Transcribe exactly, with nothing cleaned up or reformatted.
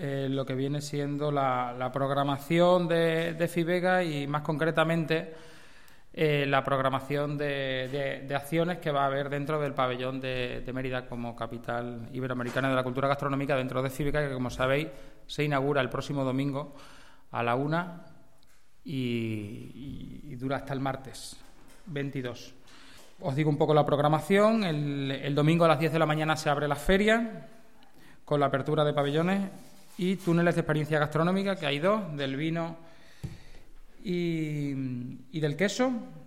eh, lo que viene siendo la, la programación de, de FIBEGA y, más concretamente, eh, la programación de, de, de acciones que va a haber dentro del pabellón de, de Mérida como capital iberoamericana de la cultura gastronómica dentro de FIBEGA, que, como sabéis, se inaugura el próximo domingo a la una y, y, y dura hasta el martes veintidós. Os digo un poco la programación. El, el domingo a las diez de la mañana se abre la feria con la apertura de pabellones y túneles de experiencia gastronómica, que hay dos, del vino y, y del queso.